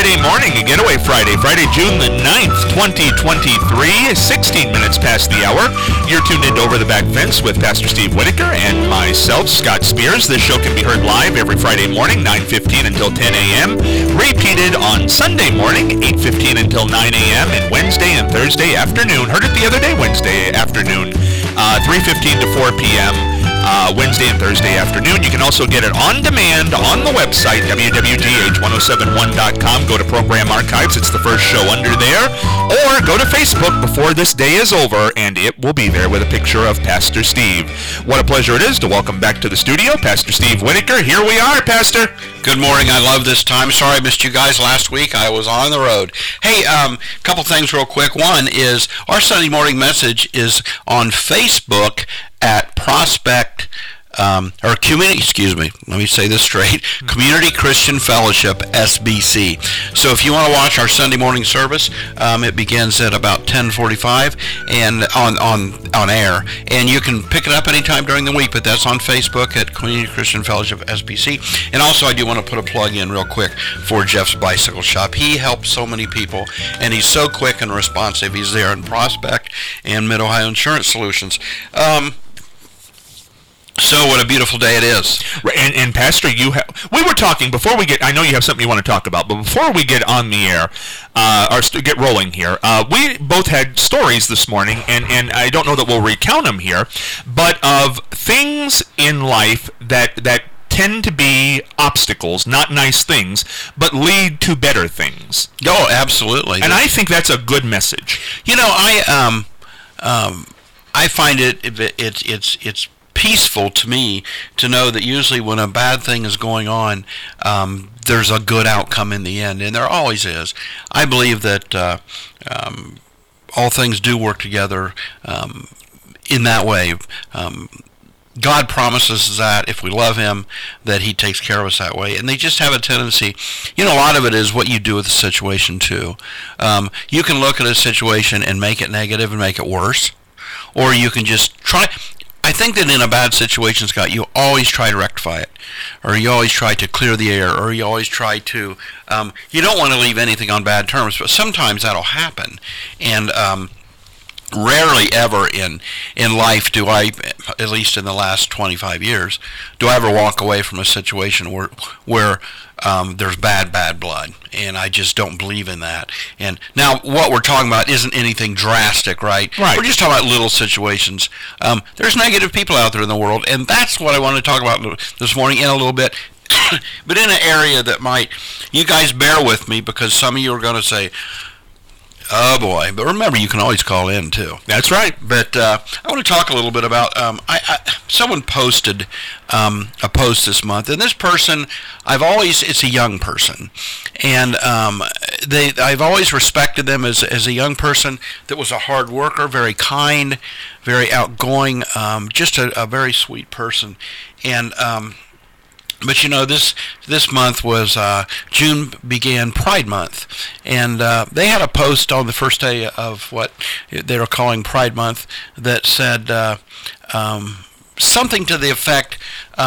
Friday morning, a getaway Friday, June the 9th, 2023, 16 minutes past the hour. You're tuned into Over the Back Fence with Pastor Steve Whitaker and myself, Scott Spears. This show can be heard live every Friday morning, 9:15 until 10 a.m., repeated on Sunday morning, 8:15 until 9 a.m., and Wednesday and Thursday afternoon. Heard it the other day, Wednesday afternoon, 3:15 to 4 p.m., Wednesday and Thursday afternoon. You can also get it on demand on the website, www.gh1071.com. Go to Program Archives. It's the first show under there. Or go to Facebook before this day is over, and it will be there with a picture of Pastor Steve. What a pleasure it is to welcome back to the studio Pastor Steve Whitaker. Here we are, Pastor. Good morning. I love this time. Sorry I missed you guys last week. I was on the road. Hey, couple things real quick. One is our Sunday morning message is on Facebook at Prospect, let me say this straight, Community Christian Fellowship, SBC. So if you want to watch our Sunday morning service, it begins at about 10:45 and on air, and you can pick it up anytime during the week, but that's on Facebook at Community Christian Fellowship, SBC. And also I do want to put a plug in real quick for Jeff's Bicycle Shop. He helps so many people, and he's so quick and responsive. He's there in Prospect and Mid-Ohio Insurance Solutions. So what a beautiful day it is. And Pastor, we were talking before we get, I know you have something you want to talk about, but before we get on the air, or get rolling here, we both had stories this morning, and I don't know that we'll recount them here, but of things in life that tend to be obstacles, not nice things, but lead to better things. Oh, absolutely. And I think that's a good message. You know, I find it's peaceful to me to know that usually when a bad thing is going on, there's a good outcome in the end, and there always is. I believe that all things do work together in that way. God promises that if we love Him, that He takes care of us that way. And they just have a tendency, a lot of it is what you do with the situation too. You can look at a situation and make it negative and make it worse, or you can just try. I think that in a bad situation, Scott, you always try to rectify it, or you always try to clear the air, or you always try to, you don't want to leave anything on bad terms, but sometimes that'll happen. And rarely ever in life do I, at least in the last 25 years, do I ever walk away from a situation where there's bad blood, and I just don't believe in that. And now what we're talking about isn't anything drastic, right? We're just talking about little situations. There's negative people out there in the world, and that's what I want to talk about this morning in a little bit. But in an area that you guys bear with me, because some of you are going to say, oh boy, but remember, you can always call in too. That's right. But I want to talk a little bit about, someone posted a post this month, and this person, it's a young person, and I've always respected them as a young person that was a hard worker, very kind, very outgoing, just a very sweet person. And but this month was June began Pride Month, and they had a post on the first day of what they were calling Pride Month that said something to the effect,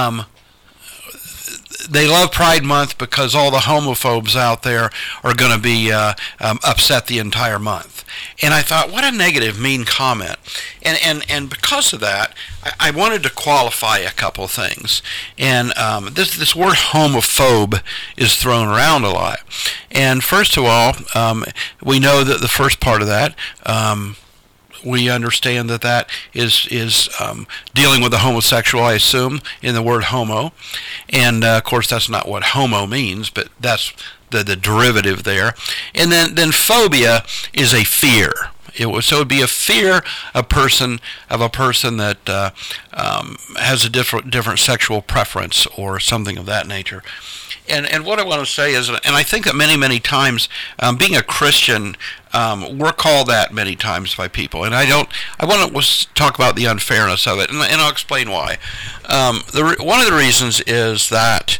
they love Pride Month because all the homophobes out there are going to be upset the entire month. And I thought, what a negative, mean comment. And because of that, I wanted to qualify a couple of things. And this word homophobe is thrown around a lot. And first of all, we know that the first part of that, we understand that is dealing with a homosexual, I assume, in the word homo. And, of course, that's not what homo means, but that's the derivative there. And then phobia is a fear. So it would be a fear of a person that has a different sexual preference or something of that nature. And what I want to say is, and I think that many times, being a Christian, we're called that many times by people. And I want to talk about the unfairness of it, and I'll explain why. One of the reasons is that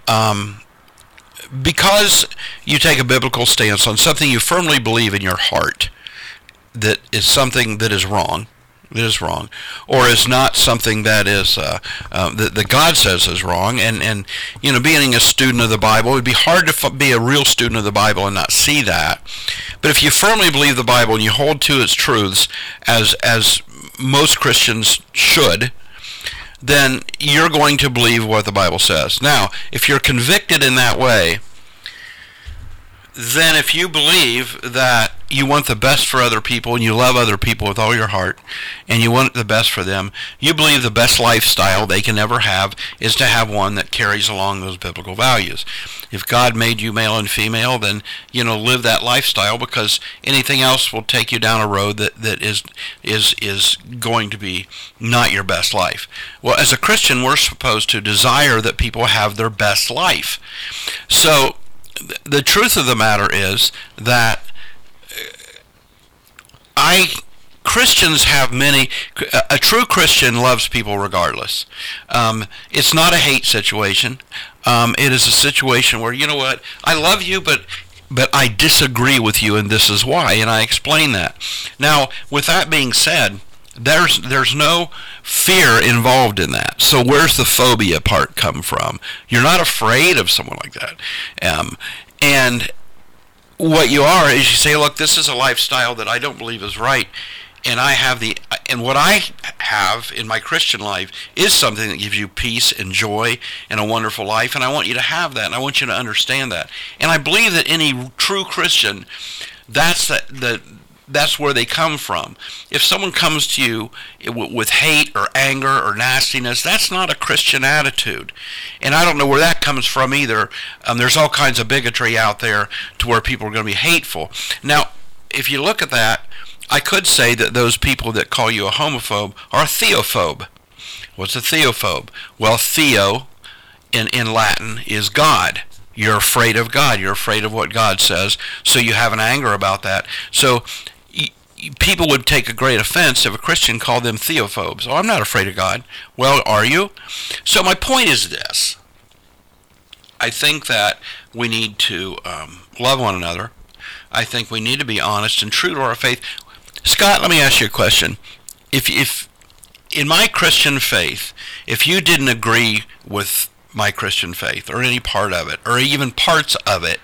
because you take a biblical stance on something you firmly believe in your heart, that is something that is wrong, It is wrong, or is not something that is that God says is wrong. And being a student of the Bible, it would be hard to be a real student of the Bible and not see that. But if you firmly believe the Bible and you hold to its truths, as most Christians should, then you're going to believe what the Bible says. Now, if you're convicted in that way, then if you believe that you want the best for other people and you love other people with all your heart and you want the best for them, you believe the best lifestyle they can ever have is to have one that carries along those biblical values. If God made you male and female, then live that lifestyle, because anything else will take you down a road that is going to be not your best life. Well, as a Christian, we're supposed to desire that people have their best life. So the truth of the matter is that Christians have many. A true Christian loves people regardless. It's not a hate situation. It is a situation where, you know what, I love you, but I disagree with you, and this is why, and I explain that. Now, with that being said, there's no fear involved in that. So where's the phobia part come from? You're not afraid of someone like that. And what you are is you say, look, this is a lifestyle that I don't believe is right, and what I have in my Christian life is something that gives you peace and joy and a wonderful life, and I want you to have that, and I want you to understand that. And I believe that any true Christian, that's where they come from. If someone comes to you with hate or anger or nastiness, that's not a Christian attitude. And I don't know where that comes from either. There's all kinds of bigotry out there to where people are going to be hateful. Now, if you look at that, I could say that those people that call you a homophobe are a theophobe. What's a theophobe? Well, theo in Latin is God. You're afraid of God. You're afraid of what God says, so you have an anger about that. So people would take a great offense if a Christian called them theophobes. Oh, I'm not afraid of God. Well, are you? So my point is this. I think that we need to love one another. I think we need to be honest and true to our faith. Scott, let me ask you a question. If in my Christian faith, if you didn't agree with my Christian faith or any part of it, or even parts of it,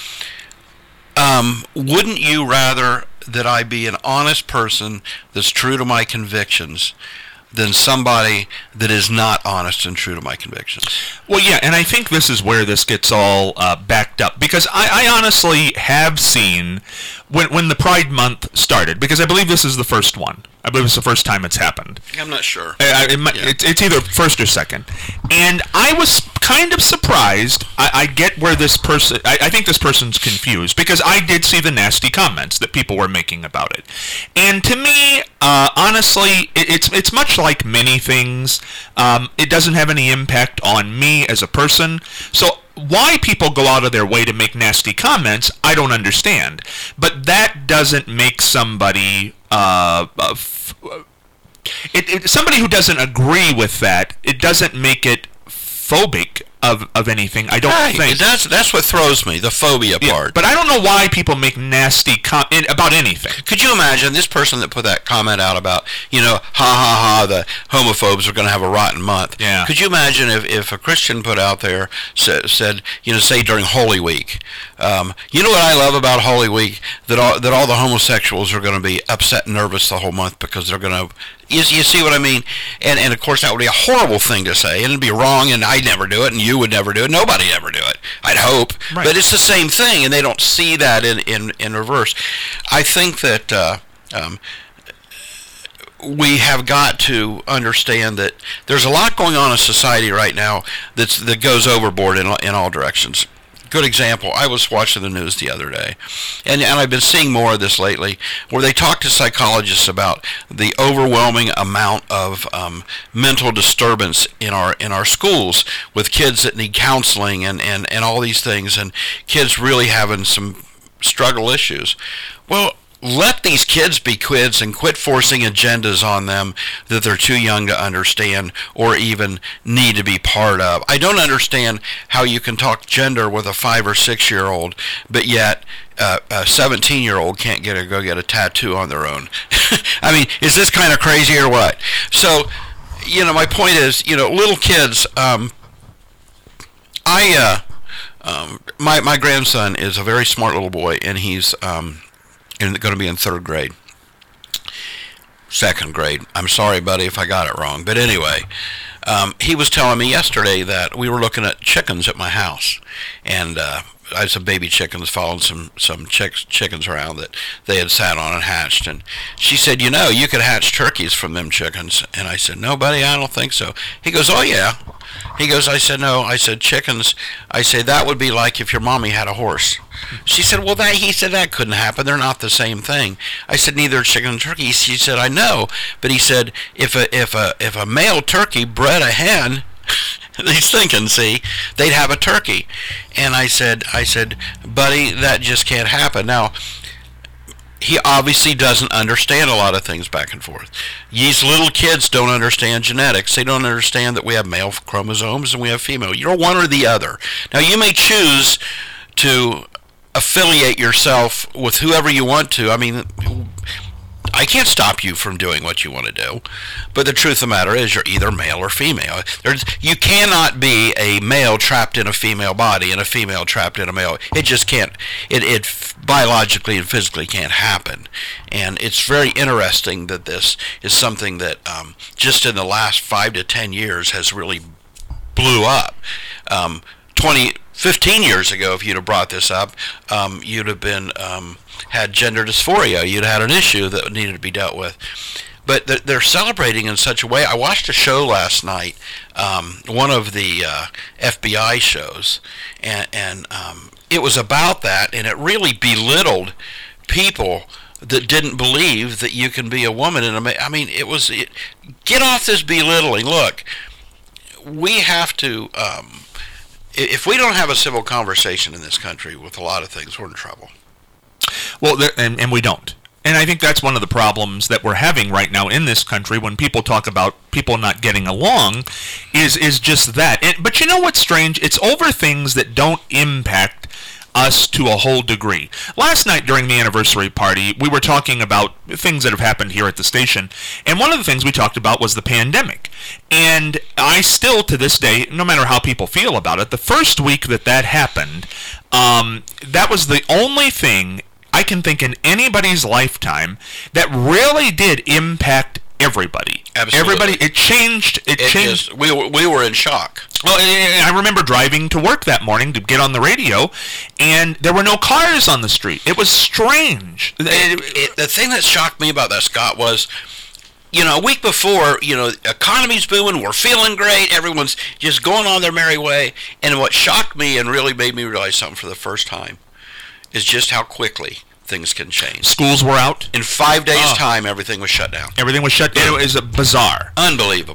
wouldn't you rather that I be an honest person that's true to my convictions than somebody that is not honest and true to my convictions? Well, yeah, and I think this is where this gets all backed up, because I honestly have seen, when the Pride Month started, because I believe this is the first one. I believe it's the first time it's happened. I'm not sure. It's either first or second. And I was kind of surprised. I get where this person... I think this person's confused, because I did see the nasty comments that people were making about it. And to me, honestly, it's much like many things. It doesn't have any impact on me as a person. So why people go out of their way to make nasty comments, I don't understand. But that doesn't make somebody... somebody who doesn't agree with that, it doesn't make it phobic of anything, I don't think. That's what throws me, the phobia part. But I don't know why people make nasty about anything. Could you imagine this person that put that comment out about, ha ha ha, the homophobes are going to have a rotten month? Yeah. Could you imagine if a Christian put out there, said, say during Holy Week, you know what I love about Holy Week? That all the homosexuals are going to be upset and nervous the whole month because they're going to... You see what I mean? And of course that would be a horrible thing to say, and it'd be wrong, and I'd never do it, and you would never do it. Nobody'd ever do it, I'd hope. Right. But it's the same thing, and they don't see that in reverse. I think that we have got to understand that there's a lot going on in society right now that goes overboard in all directions. Good example, I was watching the news the other day, and I've been seeing more of this lately, where they talk to psychologists about the overwhelming amount of mental disturbance in our schools, with kids that need counseling and all these things, and kids really having some struggle issues. Well, let these kids be kids and quit forcing agendas on them that they're too young to understand or even need to be part of. I don't understand how you can talk gender with a 5 or 6 year old, but yet a 17-year-old can't go get a tattoo on their own. I mean, is this kind of crazy or what? So, my point is, little kids. My grandson is a very smart little boy, and he's going to be in 3rd grade. 2nd grade. I'm sorry, buddy, if I got it wrong. But anyway, he was telling me yesterday that we were looking at chickens at my house, and I had some baby chickens following some chickens around that they had sat on and hatched. And she said, you could hatch turkeys from them chickens. And I said, no, buddy, I don't think so. He goes, oh, yeah. He goes, I said, no. I said, chickens. I said, that would be like if your mommy had a horse. She said, well, he said that couldn't happen. They're not the same thing. I said, neither chicken and turkey. She said, I know. But he said, if a male turkey bred a hen, he's thinking, see, they'd have a turkey. And I said, buddy, that just can't happen. Now, he obviously doesn't understand a lot of things back and forth. These little kids don't understand genetics. They don't understand that we have male chromosomes and we have female. You're one or the other. Now, you may choose to affiliate yourself with whoever you want to. I mean, I can't stop you from doing what you want to do, but the truth of the matter is you're either male or female. You cannot be a male trapped in a female body and a female trapped in a male. It just can't. It biologically and physically can't happen. And it's very interesting that this is something that just in the last 5 to 10 years has really blew up. 15 years ago, if you'd have brought this up, you'd have been had gender dysphoria. You'd had an issue that needed to be dealt with. But they're celebrating in such a way. I watched a show last night, one of the FBI shows, and it was about that, and it really belittled people that didn't believe that you can be a woman and a man. I mean, get off this belittling. Look, we have to. If we don't have a civil conversation in this country with a lot of things, we're in trouble. Well, and we don't. And I think that's one of the problems that we're having right now in this country when people talk about people not getting along is just that. But you know what's strange? It's over things that don't impact us to a whole degree. Last night during the anniversary party, we were talking about things that have happened here at the station, and one of the things we talked about was the pandemic. And I still, to this day, no matter how people feel about it, the first week that happened, that was the only thing I can think in anybody's lifetime that really did impact everybody. Absolutely. Everybody, it changed. We were in shock. Well, I remember driving to work that morning to get on the radio, and there were no cars on the street. It was strange. The thing that shocked me about that, Scott, was, a week before, economy's booming, we're feeling great, everyone's just going on their merry way, and what shocked me and really made me realize something for the first time is just how quickly things can change. Schools were out. In 5 days' time, everything was shut down. Everything was shut down. It was bizarre. Unbelievable.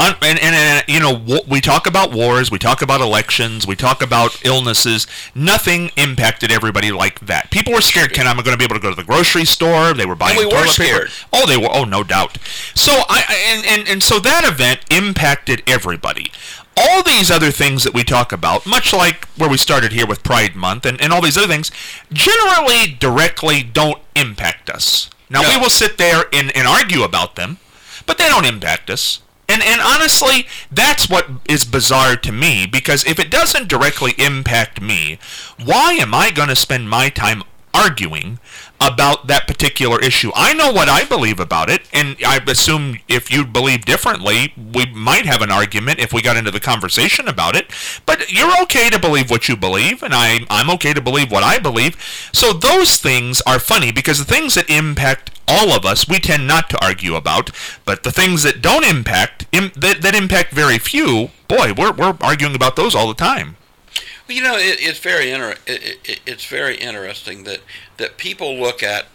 We talk about wars, we talk about elections, we talk about illnesses. Nothing impacted everybody like that. People were scared. Ken, I'm going to be able to go to the grocery store. They were buying toilet paper. We were scared. Oh, they were. Oh, no doubt. So so that event impacted everybody. All these other things that we talk about, much like where we started here with Pride Month and all these other things, generally directly don't impact us. Now, we will sit there and argue about them, but they don't impact us. And honestly, that's what is bizarre to me, because if it doesn't directly impact me, why am I going to spend my time arguing about that particular issue? I know what I believe about it, and I assume if you believe differently, we might have an argument if we got into the conversation about it, but you're okay to believe what you believe, and I'm okay to believe what I believe. So those things are funny, because the things that impact all of us, we tend not to argue about, but the things that don't impact, that impact very few, boy, we're arguing about those all the time. Well, it's very interesting that people look at.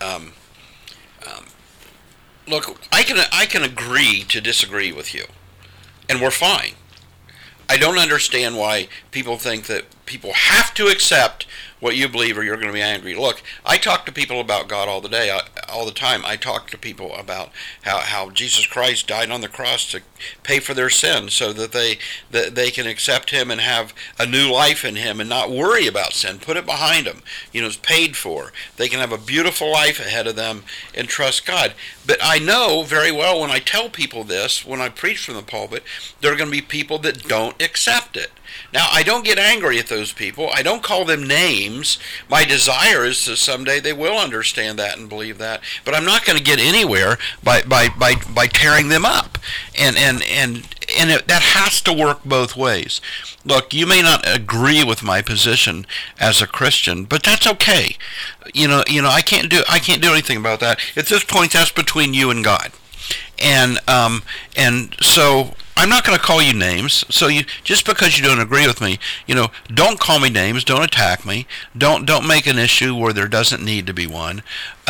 Look, I can agree to disagree with you, and we're fine. I don't understand why people think that people have to accept what you believe or you're going to be angry. Look, I talk to people about God all the time. I talk to people about how Jesus Christ died on the cross to pay for their sins so that they can accept him and have a new life in him and not worry about sin. Put it behind them. It's paid for. They can have a beautiful life ahead of them and trust God. But I know very well when I tell people this, when I preach from the pulpit, there are going to be people that don't accept it. Now, I don't get angry at those people. I don't call them names. My desire is that someday they will understand that and believe that. But I'm not going to get anywhere by tearing them up. And that has to work both ways. Look, you may not agree with my position as a Christian, but that's okay. I can't do anything about that. At this point, that's between you and God. And so I'm not going to call you names. So just because you don't agree with me, don't call me names. Don't attack me. Don't make an issue where there doesn't need to be one.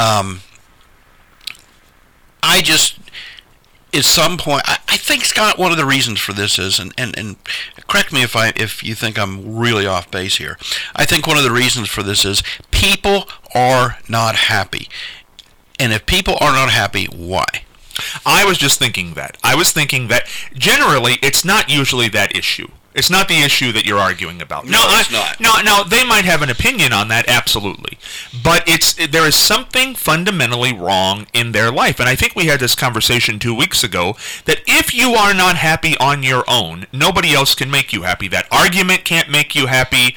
At some point, I think, Scott, one of the reasons for this is, and correct me if you think I'm really off base here, I think one of the reasons for this is people are not happy. And if people are not happy, why? I was just thinking that. I was thinking that generally it's not usually that issue. It's not the issue that you're arguing about. No, it's not. No, they might have an opinion on that, absolutely. But there is something fundamentally wrong in their life. And I think we had this conversation 2 weeks ago that if you are not happy on your own, nobody else can make you happy. That argument can't make you happy.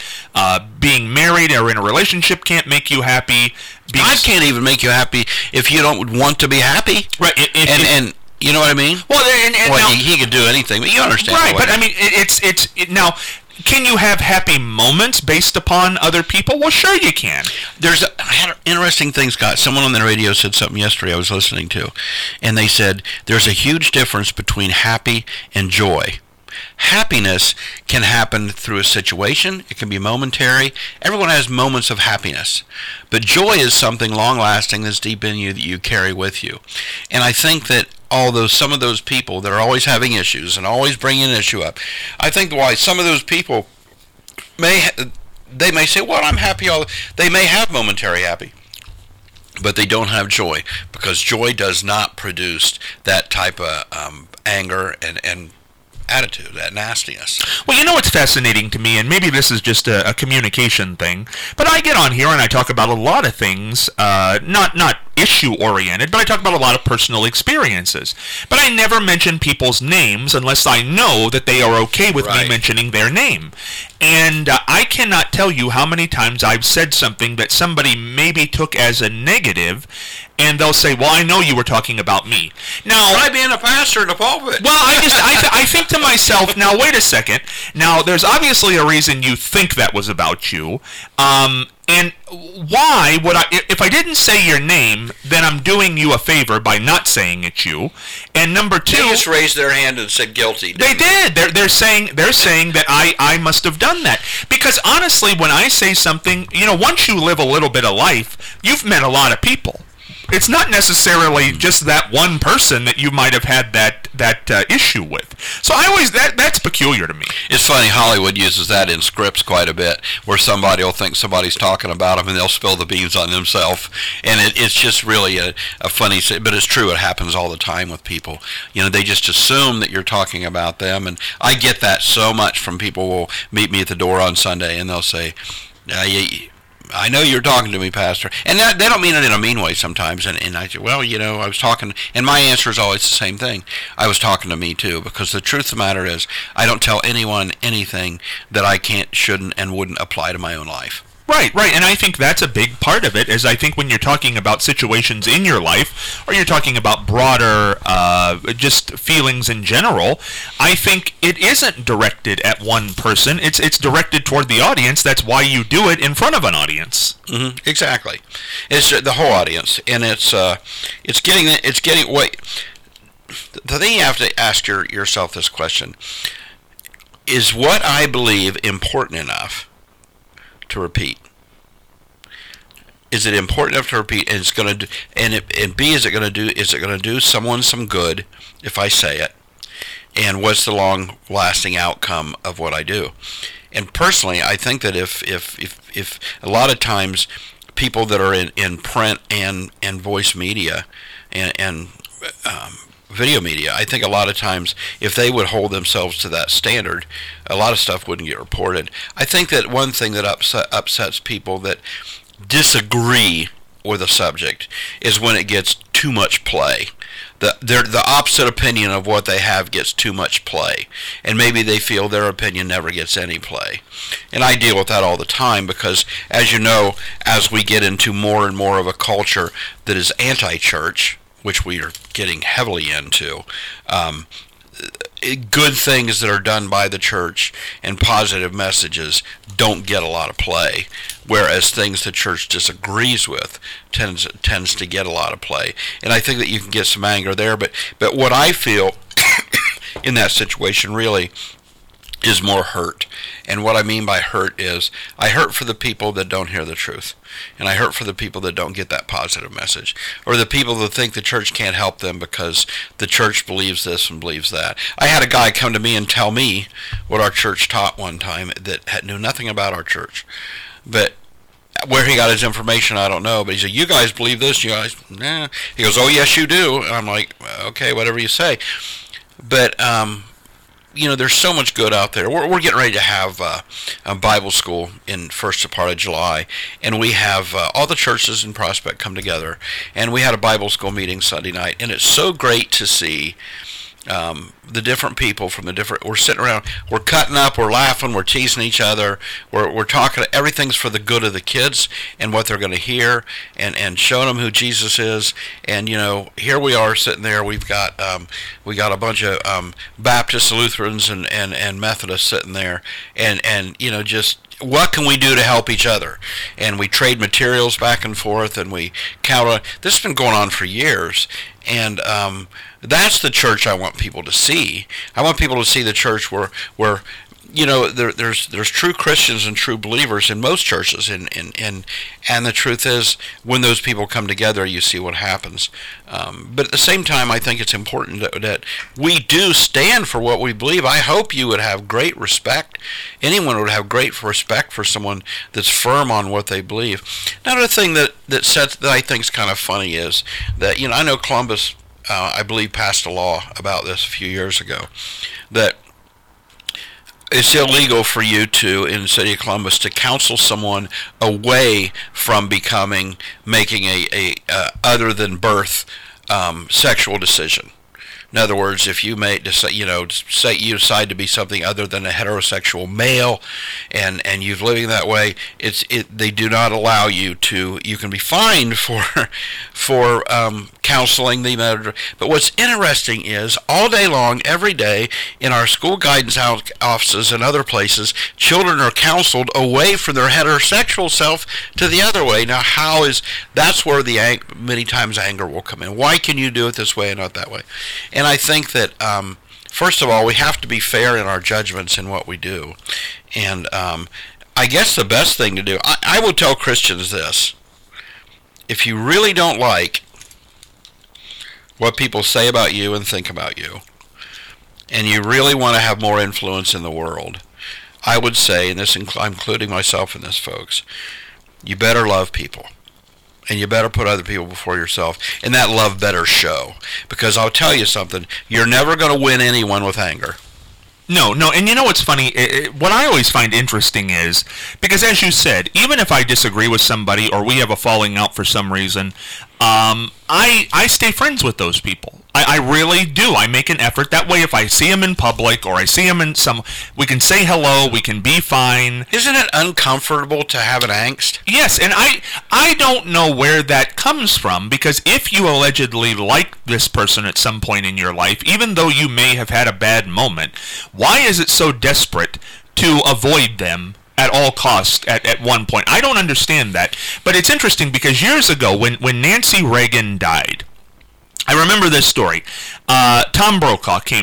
Being married or in a relationship can't make you happy. God can't even make you happy if you don't want to be happy. Right. And you know what I mean? Well, he could do anything, but you understand. Right, but I mean, now, can you have happy moments based upon other people? Well, sure you can. I had an interesting thing, Scott. Someone on the radio said something yesterday I was listening to, and they said there's a huge difference between happy and joy. Happiness can happen through a situation. It can be momentary. Everyone has moments of happiness. But joy is something long-lasting that's deep in you that you carry with you. And I think that although some of those people that are always having issues and always bringing an issue up, I think why some of those people may say, well, I'm happy. They may have momentary happy, but they don't have joy because joy does not produce that type of anger and attitude, that nastiness. Well, what's fascinating to me, and maybe this is just a communication thing, but I get on here and I talk about a lot of things, not issue-oriented, but I talk about a lot of personal experiences. But I never mention people's names unless I know that they are okay with me mentioning their name. And I cannot tell you how many times I've said something that somebody maybe took as a negative, and they'll say, well, I know you were talking about me. Now, try being a pastor in a pulpit. Well, I think to myself, now, wait a second. Now, there's obviously a reason you think that was about you. And why would if I didn't say your name, then I'm doing you a favor by not saying it's you. And number two, they just raised their hand and said guilty. They did. They're saying that I must have done that. Because honestly, when I say something, once you live a little bit of life, you've met a lot of people. It's not necessarily just that one person that you might have had that issue with. So that's peculiar to me. It's funny, Hollywood uses that in scripts quite a bit, where somebody will think somebody's talking about them and they'll spill the beans on themselves. And it's just really a funny, but it's true, it happens all the time with people. They just assume that you're talking about them. And I get that so much from people who will meet me at the door on Sunday and they'll say, I know you're talking to me, Pastor. And they don't mean it in a mean way sometimes. And I say, well, I was talking, and my answer is always the same thing. I was talking to me too, because the truth of the matter is, I don't tell anyone anything that I can't, shouldn't, and wouldn't apply to my own life. Right, and I think that's a big part of it, is I think when you're talking about situations in your life, or you're talking about broader, just feelings in general, I think it isn't directed at one person, it's directed toward the audience. That's why you do it in front of an audience. Mm-hmm, exactly. It's the whole audience, and it's getting, wait, the thing you have to ask yourself this question, is what I believe important enough to repeat? Is it important enough to repeat? And it's going to, and B, is it going to do someone some good if I say it? and what's the long-lasting outcome of what I do. And personally, I think that if a lot of times people that are in print and voice media and video media, I think a lot of times if they would hold themselves to that standard, a lot of stuff wouldn't get reported. I think that one thing that upsets people that disagree with a subject is when it gets too much play. The opposite opinion of what they have gets too much play, and maybe they feel their opinion never gets any play. And I deal with that all the time because, as you know, as we get into more and more of a culture that is anti-church, which we are getting heavily into, good things that are done by the church and positive messages don't get a lot of play, whereas things the church disagrees with tends to get a lot of play. And I think that you can get some anger there, but what I feel in that situation really is more hurt. And what I mean by hurt is I hurt for the people that don't hear the truth. And I hurt for the people that don't get that positive message. Or the people that think the church can't help them because the church believes this and believes that. I had a guy come to me and tell me what our church taught one time that knew nothing about our church. But where he got his information, I don't know. But he said, you guys believe this? You guys, nah. He goes, oh, yes, you do. And I'm like, okay, whatever you say. But, there's so much good out there. We're getting ready to have a Bible school in first part of July, and we have all the churches in Prospect come together, and we had a Bible school meeting Sunday night, and it's so great to see the different people from the different. We're sitting around, we're cutting up, we're laughing, we're teasing each other, we're talking. Everything's for the good of the kids and what they're going to hear, and showing them who Jesus is. And here we are sitting there. We got a bunch of Baptists, Lutherans, and Methodists sitting there, and just. What can we do to help each other? And we trade materials back and forth, and we count on. This has been going on for years, and that's the church I want people to see. I want people to see the church where there's true Christians and true believers in most churches, and the truth is, when those people come together, you see what happens. But at the same time, I think it's important that we do stand for what we believe. I hope you would have great respect. Anyone would have great respect for someone that's firm on what they believe. Another thing that I think is kind of funny is that I know Columbus, I believe, passed a law about this a few years ago that it's illegal for you in the city of Columbus to counsel someone away from making a other than birth sexual decision. In other words, if you say you decide to be something other than a heterosexual male, and you're living that way, they do not allow you to. You can be fined for counseling the matter. But what's interesting is all day long, every day, in our school guidance offices and other places, children are counseled away from their heterosexual self to the other way. Now, that's where many times anger will come in. Why can you do it this way and not that way? And I think that, first of all, we have to be fair in our judgments in what we do. And I guess the best thing to do, I will tell Christians this. If you really don't like what people say about you and think about you, and you really want to have more influence in the world, I would say, and I'm including myself in this, folks, you better love people. And you better put other people before yourself. And that love better show. Because I'll tell you something, you're never going to win anyone with anger. No, and you know what's funny? What I always find interesting is, because as you said, even if I disagree with somebody or we have a falling out for some reason, I stay friends with those people. I really do. I make an effort. That way, if I see them in public or I see them we can say hello, we can be fine. Isn't it uncomfortable to have an angst? Yes, and I don't know where that comes from, because if you allegedly like this person at some point in your life, even though you may have had a bad moment, why is it so desperate to avoid them at all costs at one point? I don't understand that. But it's interesting because years ago, when Nancy Reagan died, I remember this story. Tom Brokaw came on,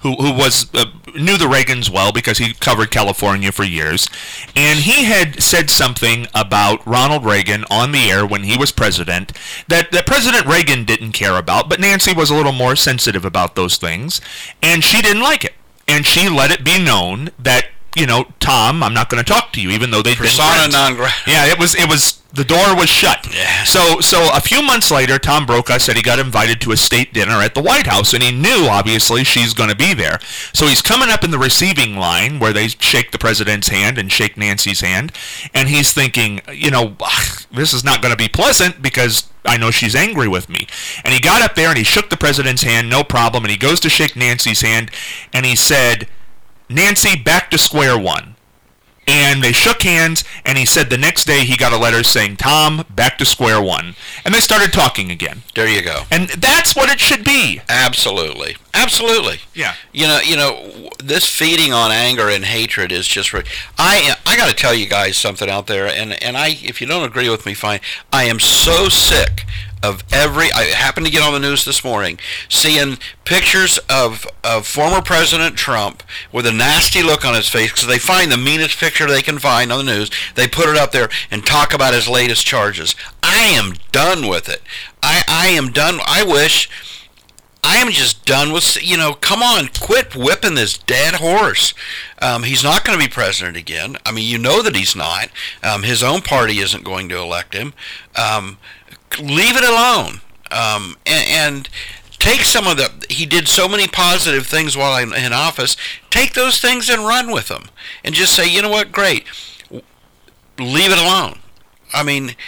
who was knew the Reagans well because he covered California for years, and he had said something about Ronald Reagan on the air when he was president that President Reagan didn't care about, but Nancy was a little more sensitive about those things, and she didn't like it, and she let it be known that, Tom, I'm not going to talk to you, even though they'd been friends. Persona non grata. Yeah, it was. The door was shut. Yeah. So a few months later, Tom Brokaw said he got invited to a state dinner at the White House, and he knew, obviously, she's going to be there. So he's coming up in the receiving line where they shake the president's hand and shake Nancy's hand, and he's thinking, this is not going to be pleasant because I know she's angry with me. And he got up there and he shook the president's hand, no problem, and he goes to shake Nancy's hand, and he said, "Nancy, back to square one." And they shook hands, and he said the next day he got a letter saying, "Tom, back to square one." And they started talking again. There you go. And that's what it should be. Absolutely. Yeah. This feeding on anger and hatred is just. I got to tell you guys something out there, and if you don't agree with me, fine. I am so sick of I happened to get on the news this morning, seeing pictures of former President Trump with a nasty look on his face because they find the meanest picture they can find on the news. They put it up there and talk about his latest charges. I am done with it. I am done. I am just done with, come on, quit whipping this dead horse. He's not going to be president again. I mean, that he's not. His own party isn't going to elect him. Leave it alone. And take some of he did so many positive things while in office. Take those things and run with them. And just say, you know what, great. Leave it alone. I mean,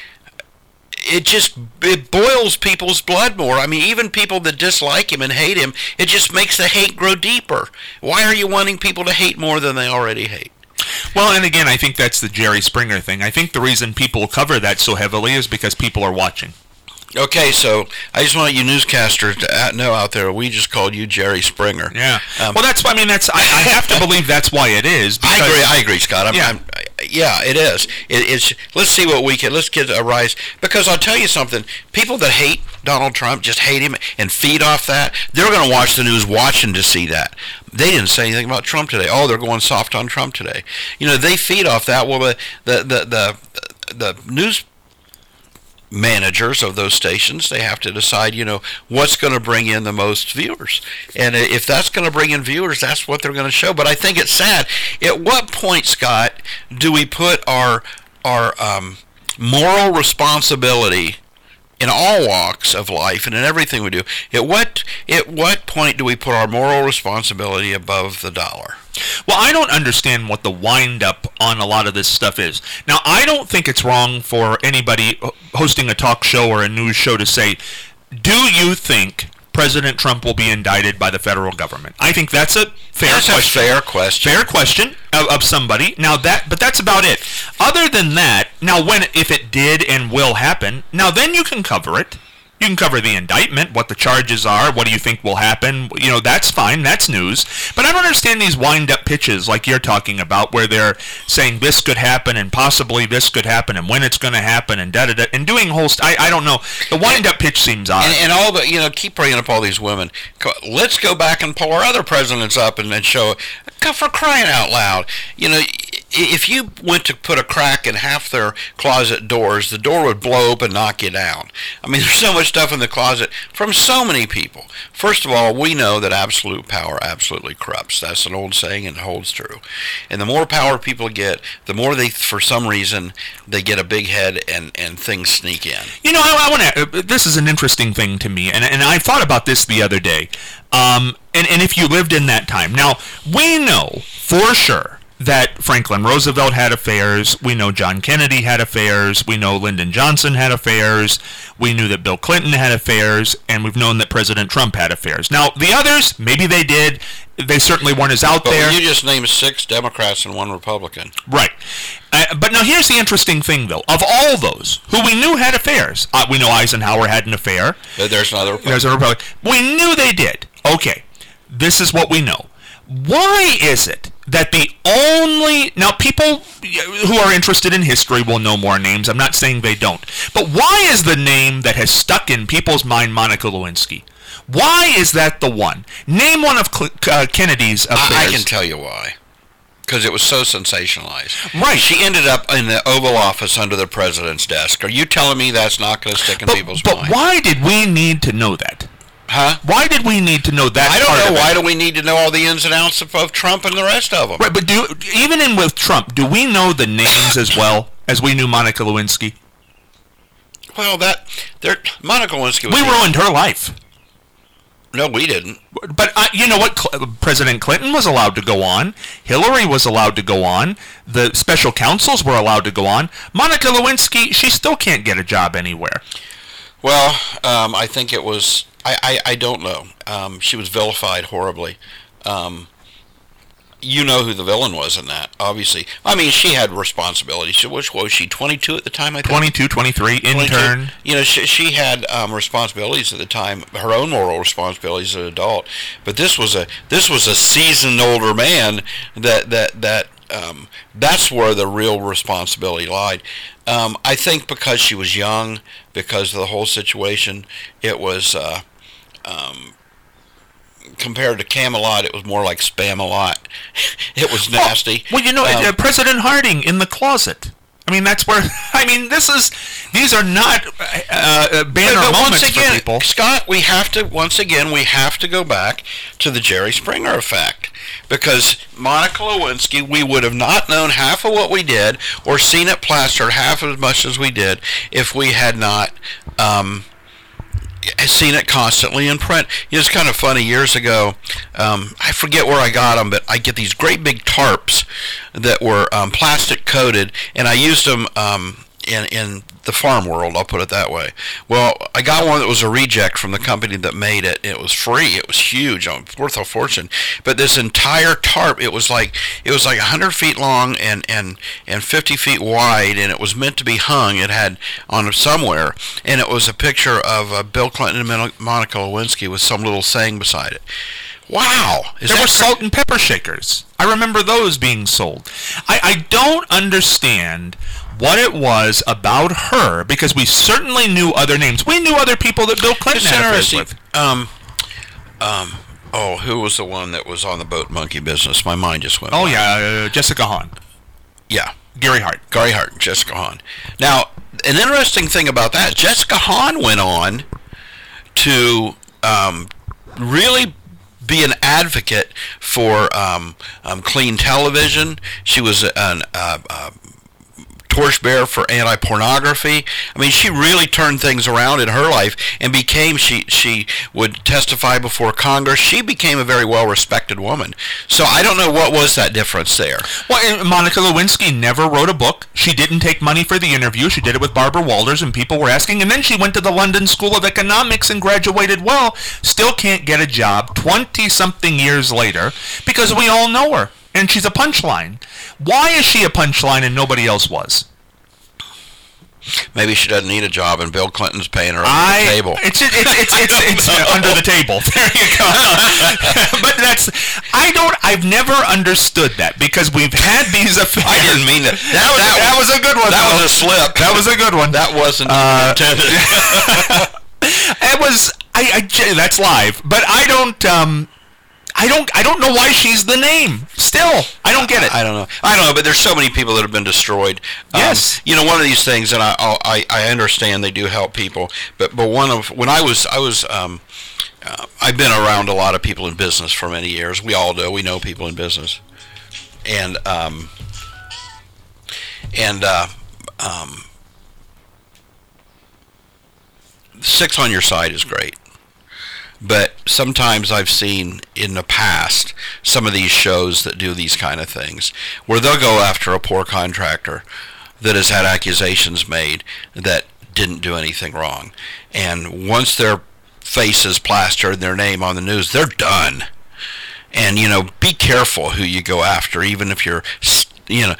it boils people's blood more. I mean, even people that dislike him and hate him, it just makes the hate grow deeper. Why are you wanting people to hate more than they already hate? Well, and again, I think that's the Jerry Springer thing. I think the reason people cover that so heavily is because people are watching. Okay, so I just want you newscasters to know out there, we just called you Jerry Springer. Yeah. Well, I have to believe that's why it is. I agree, Scott. Yeah, it is. It's. Let's see what let's get a rise. Because I'll tell you something, people that hate Donald Trump, just hate him and feed off that, they're going to watch the news watching to see that. They didn't say anything about Trump today. Oh, they're going soft on Trump today. They feed off that. Well, the news managers of those stations, they have to decide, what's going to bring in the most viewers. And if that's going to bring in viewers, that's what they're going to show. But I think it's sad. At what point, Scott, do we put our moral responsibility in all walks of life and in everything we do? At what point do we put our moral responsibility above the dollar? Well, I don't understand what the wind-up on a lot of this stuff is. Now, I don't think it's wrong for anybody hosting a talk show or a news show to say, do you think President Trump will be indicted by the federal government? I think that's a fair question. A fair question. Fair question of somebody. But that's about it. Other than that, now if it did and will happen, now then you can cover it. You can cover the indictment, what the charges are, what do you think will happen. That's fine, that's news. But I don't understand these wind-up pitches like you're talking about, where they're saying this could happen and possibly this could happen and when it's going to happen and da-da-da, and doing whole I don't know. The wind-up pitch seems odd. And all the, keep bringing up all these women. Let's go back and pull our other presidents up and then show, for crying out loud. If you went to put a crack in half their closet doors, the door would blow up and knock you down. I mean, there's so much stuff in the closet from so many people. First of all, we know that absolute power absolutely corrupts. That's an old saying and it holds true. And the more power people get, the more for some reason, they get a big head and things sneak in. I want to. This is an interesting thing to me, and I thought about this the other day. And if you lived in that time, now we know for sure that Franklin Roosevelt had affairs. We know John Kennedy had affairs. We know Lyndon Johnson had affairs. We knew that Bill Clinton had affairs, and we've known that President Trump had affairs. Now, the others, maybe they did. They certainly weren't as out there. But you just named 6 Democrats and 1 Republican. Right. But now here's the interesting thing, though. Of all those who we knew had affairs, we know Eisenhower had an affair. There's another Republican. There's a Republican. We knew they did. Okay. This is what we know. Why is it that now people who are interested in history will know more names. I'm not saying they don't. But why is the name that has stuck in people's mind Monica Lewinsky? Why is that the one? Name one of Kennedy's affairs. I can tell you why. Because it was so sensationalized. Right. She ended up in the Oval Office under the president's desk. Are you telling me that's not going to stick in people's minds? But why did we need to know that? Huh? Why did we need to know that? I don't know. Why do we need to know all the ins and outs of Trump and the rest of them? Right, but even with Trump, do we know the names as well as we knew Monica Lewinsky? Well, Monica Lewinsky was... We ruined her life. No, we didn't. But you know what? President Clinton was allowed to go on. Hillary was allowed to go on. The special counsels were allowed to go on. Monica Lewinsky, she still can't get a job anywhere. Well, I think it was... I don't know. She was vilified horribly. You know who the villain was in that, obviously. I mean, she had responsibilities. Which was she, 22 at the time, I think? 22, 23, intern. 22. You know, she had responsibilities at the time, her own moral responsibilities as an adult. But this was a seasoned older man that's where the real responsibility lied. I think because she was young, because of the whole situation, it was... compared to Camelot, it was more like Spam-a-lot. It was nasty. Well, you know, President Harding in the closet. I mean, that's where... I mean, these are not banner moments for people. Scott, we have to go back to the Jerry Springer effect. Because Monica Lewinsky, we would have not known half of what we did or seen it plastered half as much as we did if we had not... seen it constantly in print. It's kind of funny. Years ago, I forget where I got them, but I get these great big tarps that were plastic coated, and I used them in the farm world, I'll put it that way. Well, I got one that was a reject from the company that made it. It was free. It was huge, worth a fortune. But this entire tarp, it was like 100 feet long and 50 feet wide, and it was meant to be hung. It had on somewhere, and it was a picture of Bill Clinton and Monica Lewinsky with some little saying beside it. Wow! There were salt and pepper shakers. I remember those being sold. I don't understand what it was about her, because we certainly knew other names. We knew other people that Bill Clinton had affairs with. Who was the one that was on the boat monkey business? My mind just went. Jessica Hahn. Yeah. Gary Hart, Jessica Hahn. Now, an interesting thing about that, Jessica Hahn went on to really be an advocate for clean television. She was an torchbearer for anti-pornography. I mean, she really turned things around in her life and she would testify before Congress. She became a very well-respected woman. So I don't know what was that difference there. Well, Monica Lewinsky never wrote a book. She didn't take money for the interview. She did it with Barbara Walters, and people were asking. And then she went to the London School of Economics and graduated well. Still can't get a job 20-something years later because we all know her. And she's a punchline. Why is she a punchline and nobody else was? Maybe she doesn't need a job and Bill Clinton's paying her under the table. It's under the table. There you go. But I've never understood that because we've had these affairs. I didn't mean that. That was a good one. That was a slip. That was a good one. That wasn't intended. It was. That's live. But I don't know why she's the name. Still, I don't get it. I don't know, but there's so many people that have been destroyed. Yes. One of these things, and I understand they do help people, but when I've been around a lot of people in business for many years. We all do. We know people in business, and six on your side is great. But sometimes I've seen in the past some of these shows that do these kind of things where they'll go after a poor contractor that has had accusations made that didn't do anything wrong. And once their face is plastered and their name on the news, they're done. And, be careful who you go after, even if you're,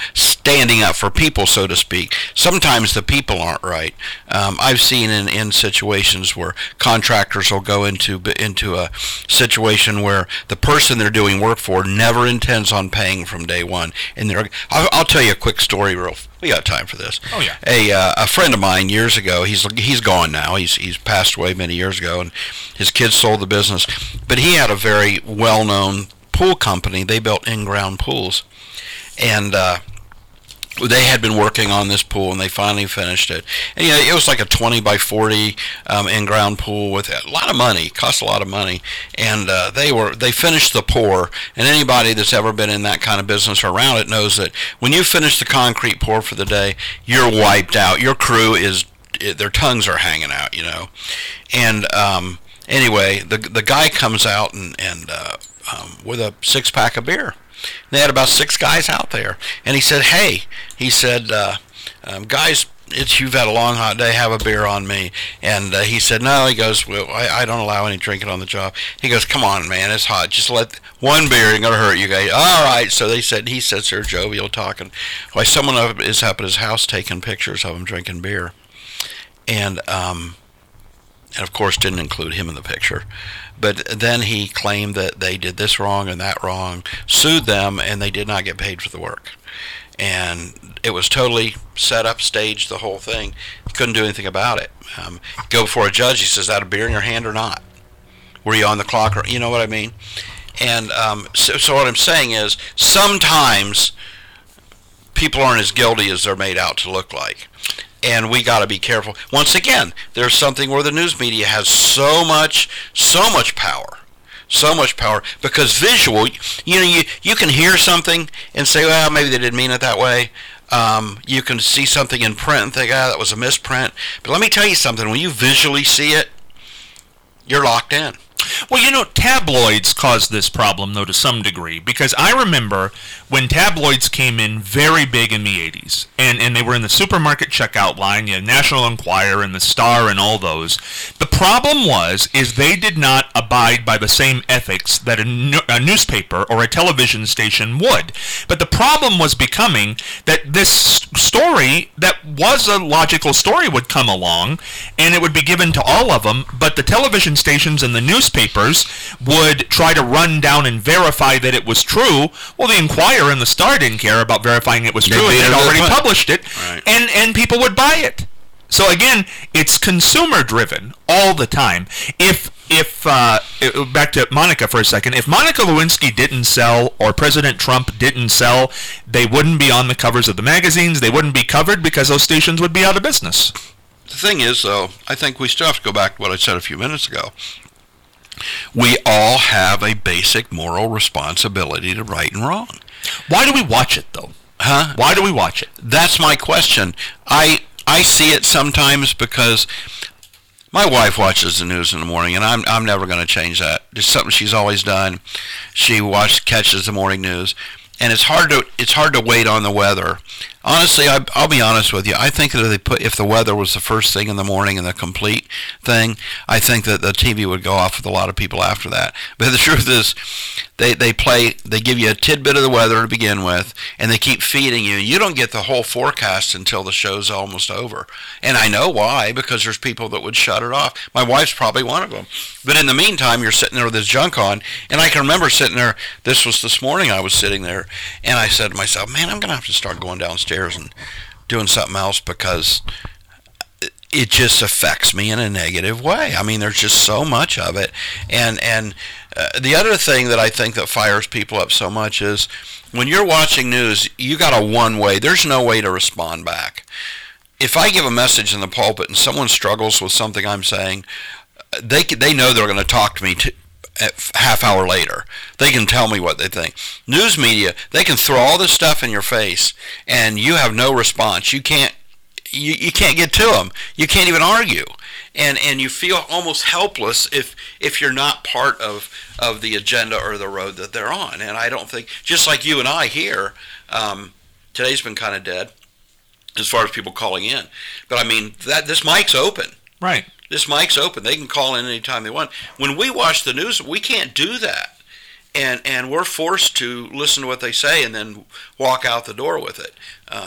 standing up for people, so to speak. Sometimes the people aren't right. I've seen in situations where contractors will go into a situation where the person they're doing work for never intends on paying from day one. And I'll tell you a quick story. We got time for this. Oh yeah. A friend of mine years ago. He's gone now. He's passed away many years ago, and his kids sold the business. But he had a very well-known pool company. They built in-ground pools, and they had been working on this pool, and they finally finished it. And it was like a 20 by 40 in-ground pool with a lot of money. Cost a lot of money, and they finished the pour. And anybody that's ever been in that kind of business or around it knows that when you finish the concrete pour for the day, you're wiped out. Your crew their tongues are hanging out, And anyway, the guy comes out and with a 6-pack of beer. They had about 6 guys out there, and he said, "Hey," he said, "guys, you've had a long hot day. Have a beer on me." And he said, "No," he goes, "Well, I don't allow any drinking on the job." He goes, "Come on, man, it's hot. Just let one beer ain't gonna hurt you guys." All right. So he said, "Sir, jovial talking." Why, someone is up at his house taking pictures of him drinking beer, and of course didn't include him in the picture. But then he claimed that they did this wrong and that wrong, sued them, and they did not get paid for the work. And it was totally set up, staged, the whole thing. He couldn't do anything about it. Go before a judge, he says, "Is that a beer in your hand or not? Were you on the clock?" Or, you know what I mean? And so what I'm saying is, sometimes people aren't as guilty as they're made out to look like. And we got to be careful. Once again, there's something where the news media has so much power, because visual, you can hear something and say, well, maybe they didn't mean it that way. You can see something in print and think, that was a misprint. But let me tell you something, when you visually see it, you're locked in. Well, tabloids caused this problem, though, to some degree, because I remember when tabloids came in very big in the 80s, and they were in the supermarket checkout line, National Enquirer and the Star and all those. The problem is they did not abide by the same ethics that a newspaper or a television station would. But the problem was becoming that this story that was a logical story would come along, and it would be given to all of them, but the television stations and the newspapers would try to run down and verify that it was true. Well, the Enquirer and the Star didn't care about verifying it was true. They had already published it, right. and people would buy it. So again, it's consumer driven all the time. If back to Monica for a second, if Monica Lewinsky didn't sell or President Trump didn't sell, they wouldn't be on the covers of the magazines. They wouldn't be covered because those stations would be out of business. The thing is, though, I think we still have to go back to what I said a few minutes ago. We all have a basic moral responsibility to right and wrong. Why do we watch it, though? Huh? Why do we watch it? That's my question. I see it sometimes because my wife watches the news in the morning, and I'm never going to change that. It's something she's always done. She catches the morning news, and it's hard to wait on the weather. Honestly, I'll be honest with you. I think that if the weather was the first thing in the morning and the complete thing, I think that the TV would go off with a lot of people after that. But the truth is, they give you a tidbit of the weather to begin with, and they keep feeding you. You don't get the whole forecast until the show's almost over. And I know why, because there's people that would shut it off. My wife's probably one of them. But in the meantime, you're sitting there with this junk on, and I can remember sitting there, this morning I was sitting there, and I said to myself, man, I'm going to have to start going downstairs and doing something else because it just affects me in a negative way. I mean, there's just so much of it. And the other thing that I think that fires people up so much is when you're watching news, you got a one way. There's no way to respond back. If I give a message in the pulpit and someone struggles with something I'm saying, they know they're going to talk to me half hour later. They can tell me what they think. News media, they can throw all this stuff in your face and you have no response. You can't get to them. You can't even argue. And you feel almost helpless if you're not part of the agenda or the road that they're on. And I don't think, just like you and I here, today's been kind of dead as far as people calling in. But I mean, this mic's open. Right. This mic's open. They can call in anytime they want. When we watch the news, we can't do that. and we're forced to listen to what they say and then walk out the door with it.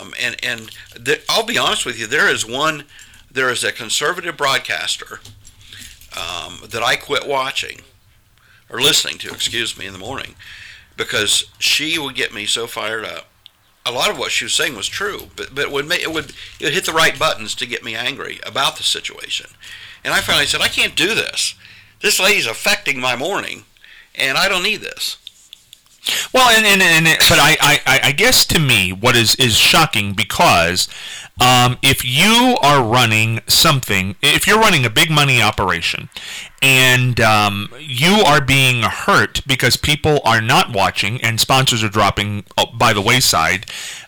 I'll be honest with you, there is a conservative broadcaster that I quit watching, or listening to, in the morning, because she would get me so fired up. A lot of what she was saying was true, but it would hit the right buttons to get me angry about the situation. And I finally said, I can't do this. This lady's affecting my morning, and I don't need this. Well, but I guess to me what is shocking, because if you are running something, if you're running a big money operation, and you are being hurt because people are not watching and sponsors are dropping by the wayside,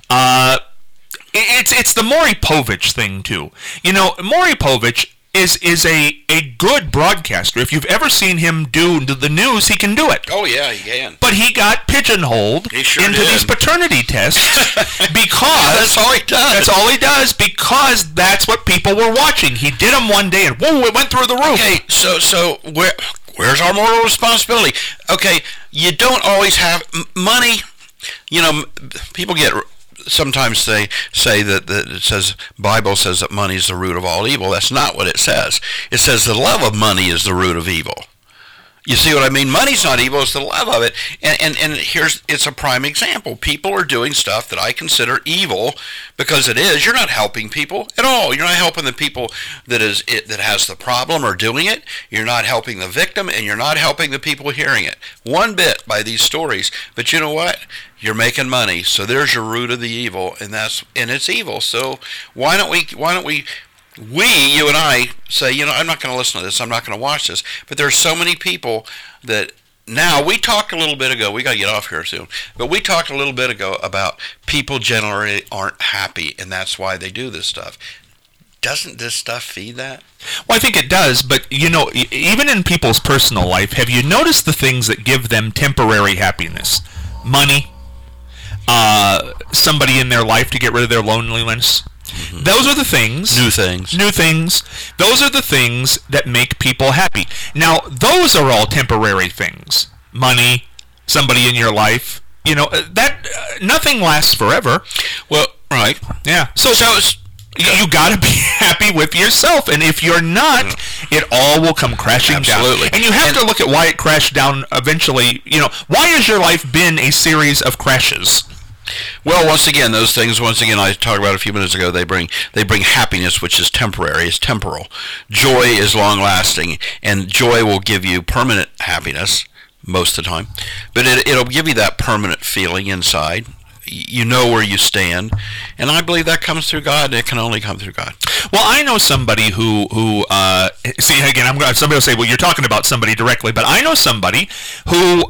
it's the Maury Povich thing too. You know, Maury Povich is a good broadcaster. If you've ever seen him do the news, he can do it. Oh, yeah, he can. But he got pigeonholed into these paternity tests because... That's all he does. That's all he does, because that's what people were watching. He did them one day and whoa, it went through the roof. Okay, so where's our moral responsibility? Okay, you don't always have money. You know, people sometimes they say that it says, Bible says that money is the root of all evil. That's not what it says. It says the love of money is the root of evil. You see what I mean? Money's not evil, it's the love of it. And it's a prime example. People are doing stuff that I consider evil because it is. You're not helping people at all. You're not helping the people that has the problem or doing it. You're not helping the victim, and you're not helping the people hearing it one bit by these stories. But you know what? You're making money, so there's your root of the evil, and it's evil. So why don't we, you and I, say, you know, I'm not going to listen to this, I'm not going to watch this. But there's so many people that now, we talked a little bit ago, we got to get off here soon, but we talked a little bit ago about people generally aren't happy, and that's why they do this stuff. Doesn't this stuff feed that? Well, I think it does, but, you know, even in people's personal life, have you noticed the things that give them temporary happiness? Money, somebody in their life to get rid of their loneliness. Mm-hmm. Those are the things. New things. Those are the things that make people happy. Now, those are all temporary things. Money, somebody in your life. You know, nothing lasts forever. Well, right. Yeah. So you got to be happy with yourself, and if you're not, it all will come crashing down. And you have to look at why it crashed down eventually. You know, why has your life been a series of crashes? Well, once again, I talked about a few minutes ago, they bring happiness, which is temporary, is temporal. Joy is long-lasting, and joy will give you permanent happiness most of the time. But it'll give you that permanent feeling inside. You know where you stand, and I believe that comes through God. It can only come through God. Well, I know somebody who see, again, somebody will say, well, you're talking about somebody directly, but I know somebody who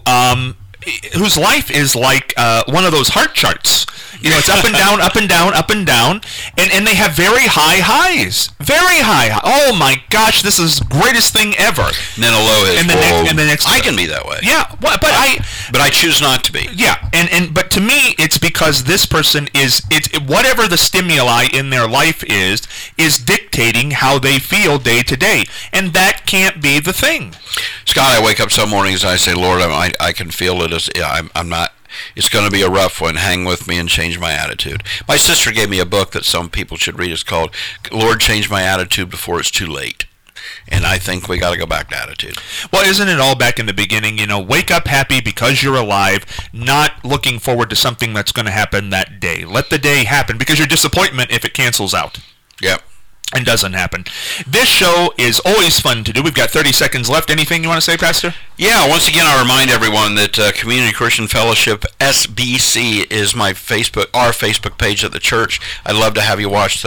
whose life is like one of those heart charts. You know, it's up and down, up and down, up and down, and they have very high highs. Very high. Oh my gosh, this is the greatest thing ever. And then a low is, and the next I can be that way. Yeah, well, but I choose not to be. Yeah, but to me, it's because this person whatever the stimuli in their life is dictating how they feel day to day, and that can't be the thing. Scott, I wake up some mornings and I say, Lord, I can feel it. I'm not. It's going to be a rough one. Hang with me and change my attitude. My sister gave me a book that some people should read. It's called Lord, Change My Attitude Before It's Too Late. And I think we got to go back to attitude. Well, isn't it all back in the beginning? You know, wake up happy because you're alive, not looking forward to something that's going to happen that day. Let the day happen, because your disappointment if it cancels out. Yep. And doesn't happen. This show is always fun to do. We've got 30 seconds left. Anything you want to say, Pastor? Yeah, once again, I remind everyone that Community Christian Fellowship SBC is our Facebook page at the church. I'd love to have you watch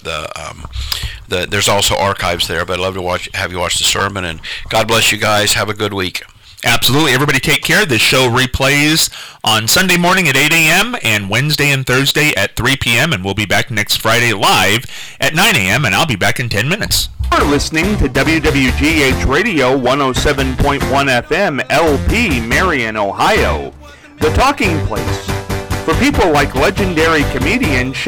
there's also archives there, but I'd love to have you watch the sermon. And God bless you guys. Have a good week. Absolutely. Everybody take care. This show replays on Sunday morning at 8 a.m. and Wednesday and Thursday at 3 p.m. And we'll be back next Friday live at 9 a.m. and I'll be back in 10 minutes. You're listening to WWGH Radio 107.1 FM LP, Marion, Ohio. The talking place for people like legendary comedian